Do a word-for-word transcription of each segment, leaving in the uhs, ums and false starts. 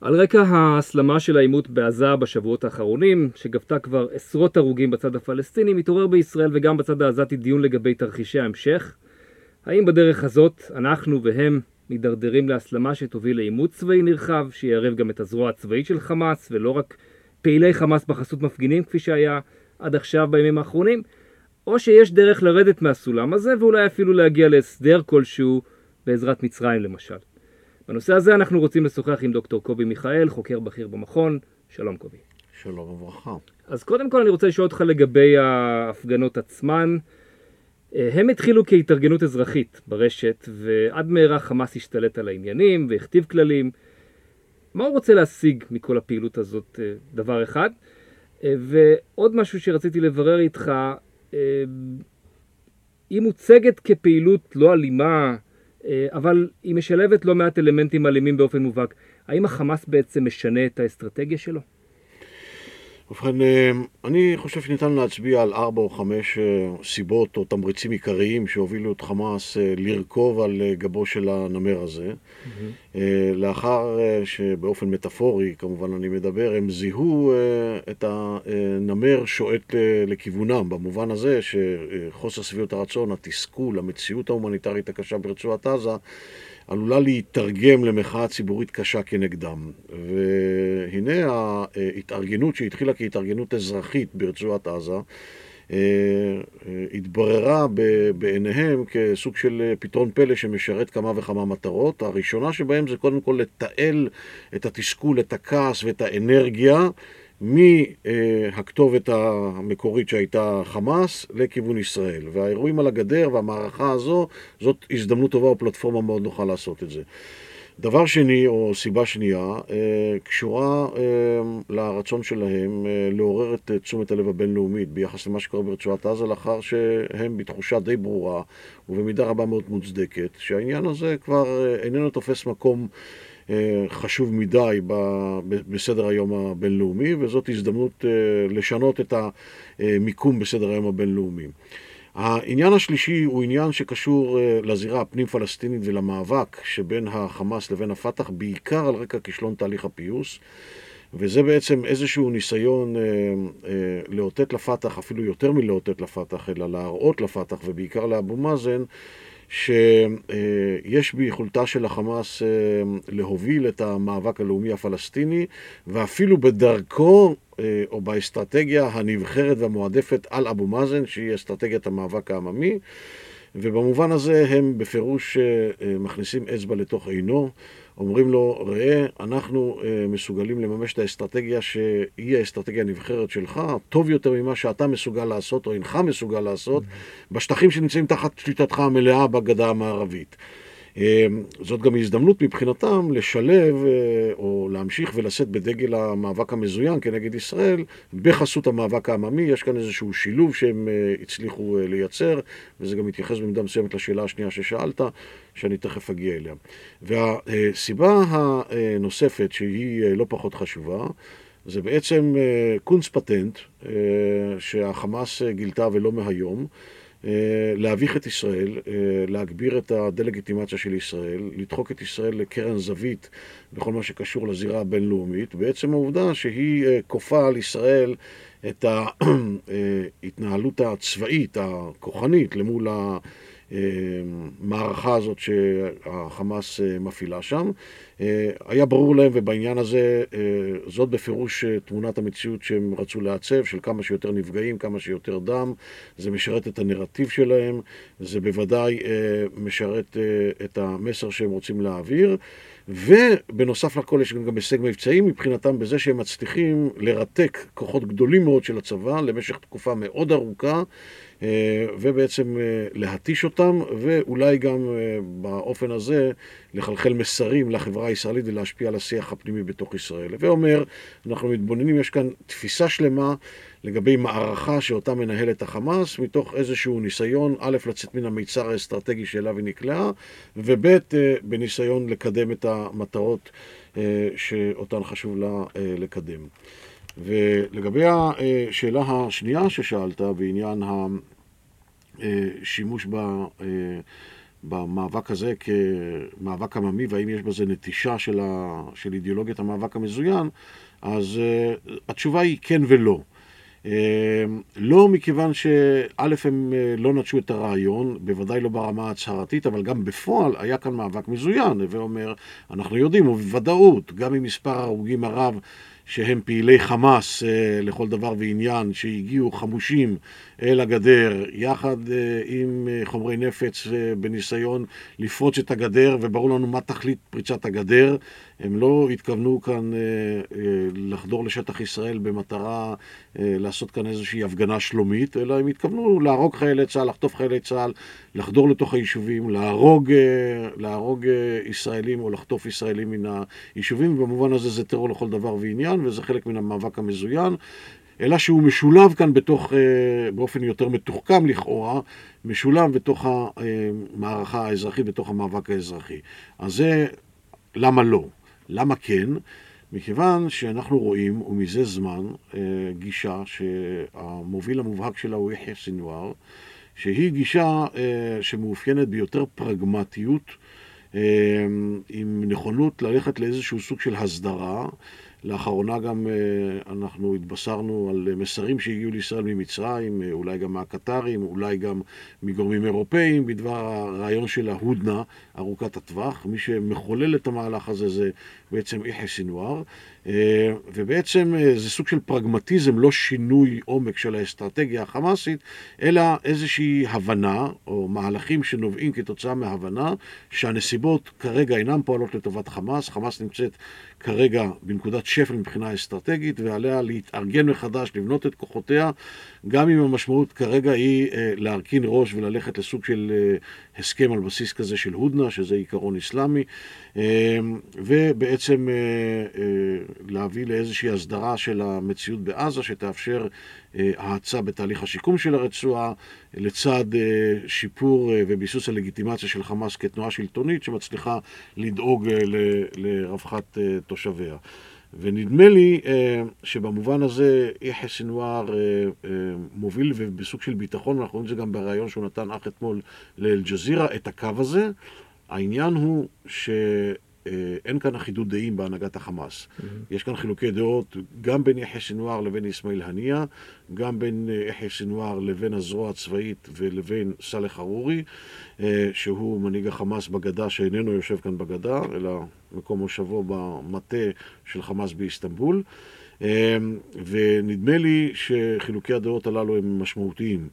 על רקע ההסלמה של העימות בעזה בשבועות האחרונים, שגבתה כבר עשרות הרוגים בצד הפלסטיני, מתעורר בישראל וגם בצד העזתי דיון לגבי תרחישי ההמשך. האם בדרך הזאת אנחנו והם מדרדרים להסלמה שתוביל לעימות צבאי נרחב, שיערב גם את הזרוע הצבאית של חמאס, ולא רק פעילי חמאס בחסות מפגינים כפי שהיה עד עכשיו בימים האחרונים, או שיש דרך לרדת מהסולם הזה ואולי אפילו להגיע להסדר כלשהו בעזרת מצרים למשל. בנושא הזה אנחנו רוצים לשוחח עם דוקטור קובי מיכאל, חוקר בכיר במכון. שלום קובי. שלום וברכה. אז קודם כל אני רוצה לשאול אותך לגבי ההפגנות עצמן. הם התחילו כהתארגנות אזרחית ברשת, ועד מהרה חמאס השתלט על העניינים והכתיב כללים. מה הוא רוצה להשיג מכל הפעילות הזאת? דבר אחד. ועוד משהו שרציתי לברר איתך, היא מוצגת כפעילות לא אלימה, אבל היא משלבת לא מעט אלמנטים אלימים באופן מובהק. האם החמאס בעצם משנה את האסטרטגיה שלו? ובכן, אני חושב שניתן להצביע על ארבע או חמש סיבות או תמריצים עיקריים שהובילו את חמאס לרכוב על גבו של הנמר הזה. Mm-hmm. לאחר שבאופן מטאפורי, כמובן אני מדבר, הם זיהו את הנמר שועט לכיוונם, במובן הזה שחוסר שביעות הרצון, התסכול, המציאות ההומניטרית הקשה ברצועת עזה, עלולה להתרגם למחאה ציבורית קשה כנגדם. והנה ההתארגנות שהתחילה כהתארגנות אזרחית ברצועת עזה, התבררה בעיניהם כסוג של פתרון פלא שמשרת כמה וכמה מטרות. הראשונה שבהם זה קודם כל לתעל את התסכול, את הכעס ואת האנרגיה מהכתובת המקורית שהייתה חמאס לכיוון ישראל. והאירועים על הגדר והמערכה הזו, זאת הזדמנות טובה או פלטפורמה מאוד נוכל לעשות את זה. דבר שני, או סיבה שנייה, קשורה לרצון שלהם לעורר את תשומת הלב הבינלאומית ביחס למה שקורה ברצועת עזה, לאחר שהם בתחושה די ברורה ובמידה רבה מאוד מוצדקת, שהעניין הזה כבר איננו תופס מקום חשוב מדי בסדר היום הבינלאומי, וזאת הזדמנות לשנות את המיקום בסדר היום הבינלאומי. העניין השלישי הוא עניין שקשור לזירה הפנים פלסטינית ולמאבק שבין החמאס לבין הפתח, בעיקר על רקע כישלון תהליך הפיוס, וזה בעצם איזשהו ניסיון לאותת לפתח, אפילו יותר מלאותת לפתח, אלא להראות לפתח ובעיקר לאבו מאזן, שיש ביכולתה של החמאס להוביל את המאבק הלאומי הפלסטיני, ואפילו בדרכו או באסטרטגיה הנבחרת והמועדפת על אבו מאזן, שהיא אסטרטגיית המאבק העממי, ובמובן הזה הם בפירוש מכניסים אצבע לתוך עינו, אומרים לו, ראה, אנחנו מסוגלים לממש את האסטרטגיה שהיא האסטרטגיה הנבחרת שלך, טוב יותר ממה שאתה מסוגל לעשות או אינך מסוגל לעשות, בשטחים שנמצאים תחת שליטתך המלאה בגדה המערבית. זאת גם הזדמנות מבחינתם לשלב או להמשיך ולשאת בדגל המאבק המזוין כנגד ישראל בחסות המאבק העממי. יש כאן איזשהו שילוב שהם הצליחו לייצר, וזה גם מתייחס במידה מסוימת לשאלה השנייה ששאלת, שאני תכף אגיע אליה. והסיבה הנוספת שהיא לא פחות חשובה, זה בעצם קונץ פטנט שהחמאס גילתה ולא מהיום, להביך את ישראל, להגביר את הדלגיטימציה של ישראל, לדחוק את ישראל לקרן זווית בכל מה שקשור לזירה הבינלאומית, בעצם העובדה שהיא כופה על ישראל את ההתנהלות הצבאית, הכוחנית, למול המערכה הזאת שהחמאס מפעילה שם. היה ברור להם, ובעניין הזה זאת בפירוש תמונת המציאות שהם רצו לעצב, של כמה שיותר נפגעים, כמה שיותר דם. זה משרת את הנרטיב שלהם, זה בוודאי משרת את המסר שהם רוצים להעביר, ובנוסף לכל יש גם הישג מבצעי מבחינתם בזה שהם מצליחים לרתק כוחות גדולים מאוד של הצבא למשך תקופה מאוד ארוכה, ובעצם להתיש אותם, ואולי גם באופן הזה לחלחל מסרים לחברה הישראלית ולהשפיע על השיח הפנימי בתוך ישראל. ואומר, אנחנו מתבוננים, יש כאן תפיסה שלמה לגבי מערכה שאותה מנהלת החמאס, מתוך איזשהו ניסיון, א', לצאת מן המיצר האסטרטגי שאליו היא נקלעה, וב', בניסיון לקדם את המטרות שאותן חשוב לה לקדם. ולגבי השאלה השנייה ששאלת בעניין השימוש במאבק הזה כמאבק עממי, והאם יש בזה נטישה של, ה, של אידיאולוגיית המאבק המזוין, אז uh, התשובה היא כן ולא. Uh, לא מכיוון שא' הם uh, לא נטשו את הרעיון, בוודאי לא ברמה ההצהרתית, אבל גם בפועל היה כאן מאבק מזוין, ואומר, אנחנו יודעים, ובוודאות, גם עם מספר הרוגים הרב, שהם פעילי חמאס אה, לכל דבר ועניין, שהגיעו חמושים אל הגדר, יחד אה, עם אה, חומרי נפץ אה, בניסיון לפרוץ את הגדר, וברור לנו מה תכלית פריצת הגדר. הם לא התכוונו כאן אה, אה, לחדור לשטח ישראל במטרה אה, לעשות כאן איזושהי הפגנה שלומית, אלא הם התכוונו להרוג חיילי צה"ל, לחטוף חיילי צה"ל, לחדור לתוך היישובים, להרוג, אה, להרוג אה, ישראלים או לחטוף ישראלים מן היישובים, ובמובן הזה זה טרור לכל דבר ועניין, וזה חלק מן המאבק המזוין, אלא שהוא משולב כאן בתוך, באופן יותר מתוחכם לכאורה, משולב בתוך המערכה האזרחית, בתוך המאבק האזרחי. אז זה למה לא? למה כן? מכיוון שאנחנו רואים, ומזה זמן, גישה שהמוביל המובהק שלה הוא יחיא סינואר, שהיא גישה שמאופיינת ביותר פרגמטיות, עם נכונות ללכת לאיזשהו סוג של הסדרה. לאחרונה גם אנחנו התבשרנו על מסרים שהגיעו לישראל ממצרים, אולי גם מהקטרים, אולי גם מגורמים אירופאים, בדבר הרעיון של ההודנה, ארוכת הטווח. מי שמחולל את המהלך הזה זה בעצם יחיא סינואר, ובעצם זה סוג של פרגמטיזם, לא שינוי עומק של האסטרטגיה החמאסית, אלא איזושהי הבנה, או מהלכים שנובעים כתוצאה מהבנה, שהנסיבות כרגע אינן פועלות לטובת חמאס. חמאס נמצאת כרגע בנקודת שפל מבחינה אסטרטגית, ועליה להתארגן מחדש, לבנות את כוחותיה, גם אם המשמעות כרגע היא להרכין ראש וללכת לסוג של הסכם על בסיס כזה של הודנה, שזה עיקרון אסלאמי, ובעצם להביא לאיזושהי הסדרה של המציאות בעזה, שתאפשר האצה בתהליך השיקום של הרצועה, לצד שיפור וביסוס הלגיטימציה של חמאס כתנועה שלטונית, שמצליחה לדאוג לרווחת תושביה. ונדמה לי שבמובן הזה יחיא סינואר מוביל ובסוג של ביטחון, אנחנו רואים את זה גם בריאיון שהוא נתן אך אתמול לאל-ג'זירה, את הקו הזה. העניין הוא שאין כאן אחידות דעים בהנהגת החמאס. Mm-hmm. יש כאן חילוקי דעות גם בין יחיא סינואר לבין אסמאעיל הנייה, גם בין יחיא סינואר לבין הזרוע הצבאית ולבין סאלח ארורי, שהוא מנהיג החמאס בגדה, שאיננו יושב כאן בגדה, אלא מקום מושבו במטה של חמאס באיסטנבול. ונדמה לי שחילוקי הדעות הללו הם משמעותיים.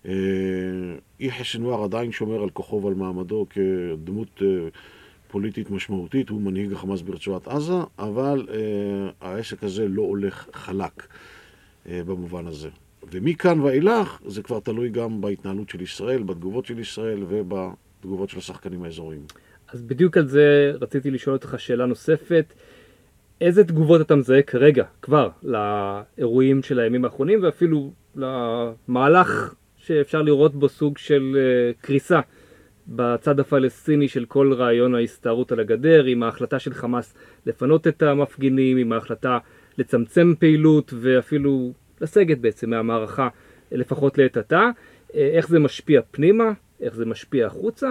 יחיא סינואר עדיין שומר על כוחו ועל מעמדו כדמות פוליטית משמעותית, הוא מנהיג החמאס ברצועת עזה, אבל העסק הזה לא הולך חלק במובן הזה. ומכאן ואילך זה כבר תלוי גם בהתנהלות של ישראל, בתגובות של ישראל ובתגובות של השחקנים האזוריים. אז בדיוק על זה רציתי לשאול אותך שאלה נוספת. איזה תגובות אתה מזהה כרגע, כבר, לאירועים של הימים האחרונים, ואפילו למהלך שאפשר לראות בו סוג של uh, קריסה בצד הפלסטיני של כל רעיון ההסתערות על הגדר, עם ההחלטה של חמאס לפנות את המפגינים, עם ההחלטה לצמצם פעילות ואפילו לסגת בעצם מהמערכה, לפחות לעת עתה. איך זה משפיע פנימה, איך זה משפיע החוצה,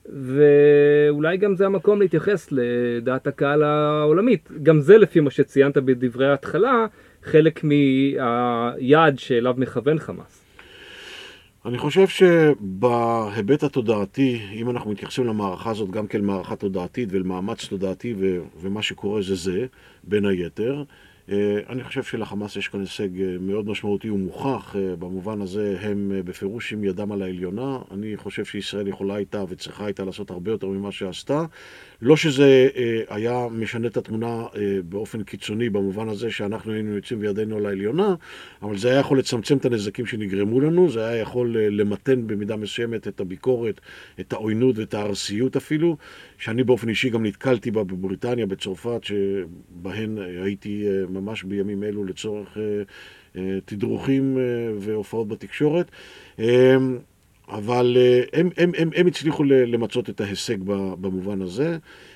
ואולי גם זה המקום להתייחס לדעת הקהל העולמית. גם זה לפי מה שציינת בדברי ההתחלה, חלק מהיעד שאליו מכוון חמאס. אני חושב שבהיבט התודעתי, אם אנחנו מתייחסים למערכה הזאת גם כאל מערכה תודעתית ולמאמץ תודעתי ו- ומה שקורה זה זה, בין היתר, אני חושב שלחמאס יש כאן הישג מאוד משמעותי ומוכח. במובן הזה הם בפירוש עם ידם על העליונה. אני חושב שישראל יכולה הייתה וצריכה הייתה לעשות הרבה יותר ממה שעשתה. לא שזה היה משנה את התמונה באופן קיצוני במובן הזה שאנחנו היינו יוצאים וידינו על העליונה, אבל זה היה יכול לצמצם את הנזקים שנגרמו לנו, זה היה יכול למתן במידה מסוימת את הביקורת, את העוינות ואת הארסיות אפילו, שאני באופן אישי גם נתקלתי בה בבריטניה, בצרפת, שבהן הייתי ממש בימים אלו לצורך תדרוכים והופעות בתקשורת. אבל הם, הם, הם, הם הצליחו למצות את ההישג במובן הזה,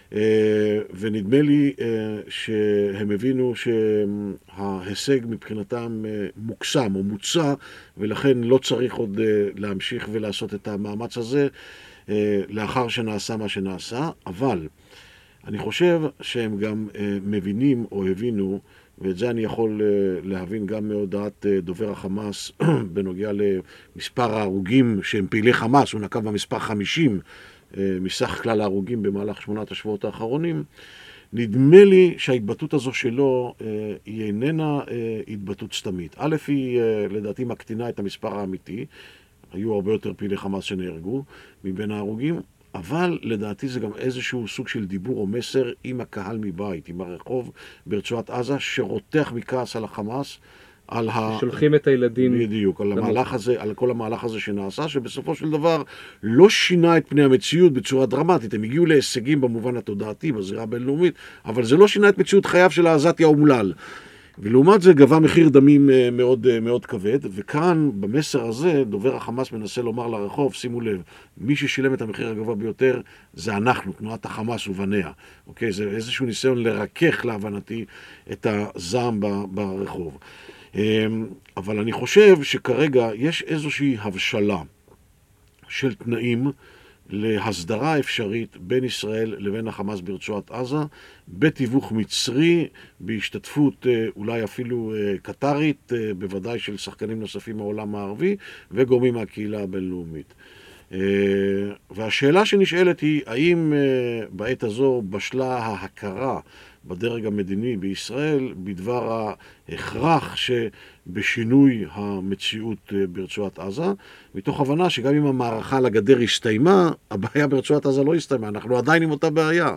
ונדמה לי שהם הבינו שההישג מבחינתם מוקסם או מוצע, ולכן לא צריך עוד להמשיך ולעשות את המאמץ הזה. לאחר שנעשה מה שנעשה, אבל אני חושב שהם גם מבינים או הבינו, ואת זה אני יכול להבין גם מהודעת דובר החמאס בנוגע למספר ההרוגים שהם פעילי חמאס, הוא נקב במספר חמישים מסך כלל ההרוגים במהלך שמונת השבועות האחרונים. נדמה לי שההתבטאות הזו שלו היא איננה התבטאות סתמית. א', היא לדעתי מקטינה את המספר האמיתי, היו הרבה יותר פעילי חמאס שנהרגו מבין ההרוגים, אבל לדעתי זה גם איזשהו סוג של דיבור או מסר עם הקהל מבית, עם הרחוב ברצועת עזה, שרותח מכעס על החמאס, על ה... שולחים את הילדים. בדיוק, על המהלך הזה, על כל המהלך הזה שנעשה, שבסופו של דבר לא שינה את פני המציאות בצורה דרמטית. הם הגיעו להישגים במובן התודעתי, בזירה הבינלאומית, אבל זה לא שינה את מציאות חייו של העזתי האומלל. ולעומת זה גבה מחיר דמים מאוד, מאוד כבד, וכאן במסר הזה דובר החמאס מנסה לומר לרחוב, שימו לב, מי ששילם את המחיר הגבוה ביותר זה אנחנו, תנועת החמאס ובניה. אוקיי? זה איזשהו ניסיון לרכך להבנתי את הזעם ברחוב. אבל אני חושב שכרגע יש איזושהי הבשלה של תנאים להסדרה אפשרית בין ישראל לבין החמאס ברצועת עזה, בתיווך מצרי, בהשתתפות אולי אפילו קטרית, בוודאי של שחקנים נוספים מהעולם הערבי, וגורמים מהקהילה הבינלאומית. והשאלה שנשאלת היא, האם בעת הזו בשלה ההכרה בדרג המדיני בישראל בדבר ההכרח שבשינוי המציאות ברצועת עזה, מתוך הבנה שגם אם המערכה על הגדר הסתיימה, הבעיה ברצועת עזה לא הסתיימה, אנחנו עדיין עם אותה בעיה.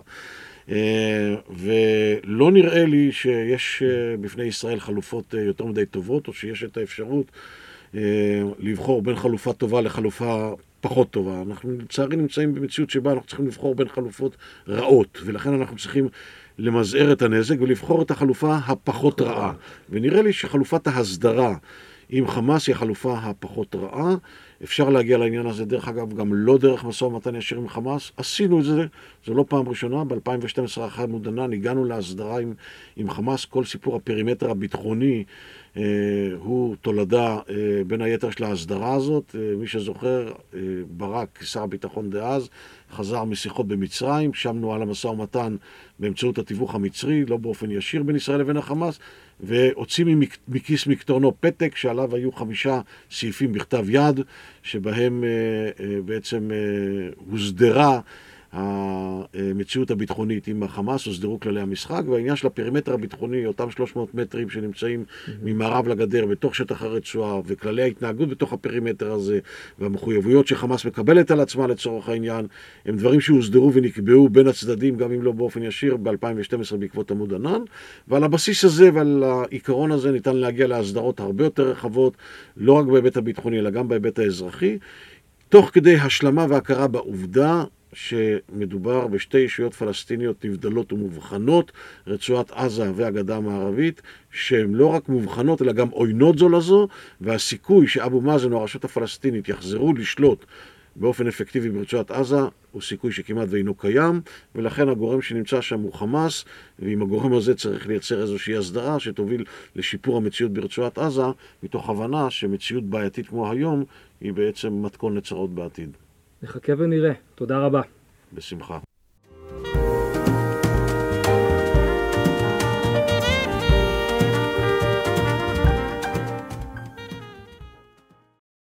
ולא נראה לי שיש בפני ישראל חלופות יותר מדי טובות, או שיש את האפשרות לבחור בין חלופה טובה לחלופה פחות טובה. אנחנו לצערי נמצאים במציאות שבה אנחנו צריכים לבחור בין חלופות רעות, ולכן אנחנו צריכים למזער את הנזק ולבחור את החלופה הפחות רעה. ונראה לי שחלופת ההסדרה עם חמאס היא החלופה הפחות רעה. אפשר להגיע לעניין הזה, דרך אגב, גם לא דרך משא ומתן ישיר עם חמאס. עשינו את זה, זה לא פעם ראשונה. ב-אלפיים ושתים עשרה אחרי מודנן הגענו להסדרה עם, עם חמאס. כל סיפור הפרימטר הביטחוני אה, הוא תולדה אה, בין היתר של ההסדרה הזאת. אה, מי שזוכר, אה, ברק, שר הביטחון דאז, חזר משיחות במצרים, שם נוהל המשא ומתן באמצעות התיווך המצרי, לא באופן ישיר בין ישראל לבין החמאס, והוציא מכיס מקטורנו פתק שעליו היו חמישה סעיפים בכתב יד, שבהם בעצם הוסדרה המציאות הביטחונית עם החמאס, הוסדרו כללי המשחק, והעניין של הפרימטר הביטחוני, אותם שלוש מאות מטרים שנמצאים ממערב לגדר בתוך שטח הרצועה, וכללי ההתנהגות בתוך הפרימטר הזה, והמחויבויות שחמאס מקבלת על עצמה לצורך העניין, הם דברים שהוסדרו ונקבעו בין הצדדים, גם אם לא באופן ישיר, ב-אלפיים ושתים עשרה בעקבות עמוד ענן, ועל הבסיס הזה ועל העיקרון הזה ניתן להגיע להסדרות הרבה יותר רחבות, לא רק בהיבט הביטחוני, אלא גם בהיבט האזרחי, תוך כדי השלמה והכרה בעובדה שמדובר בשתי ישויות פלסטיניות נבדלות ומובחנות, רצועת עזה והגדה המערבית, שהן לא רק מובחנות אלא גם עוינות זו לזו, והסיכוי שאבו מאזן או הרשות הפלסטינית יחזרו לשלוט באופן אפקטיבי ברצועת עזה הוא סיכוי שכמעט ואינו קיים, ולכן הגורם שנמצא שם הוא חמאס, ועם הגורם הזה צריך לייצר איזושהי הסדרה שתוביל לשיפור המציאות ברצועת עזה, מתוך הבנה שמציאות בעייתית כמו היום היא בעצם מתכון לצרות בעתיד. נחכה ונראה. תודה רבה. בשמחה.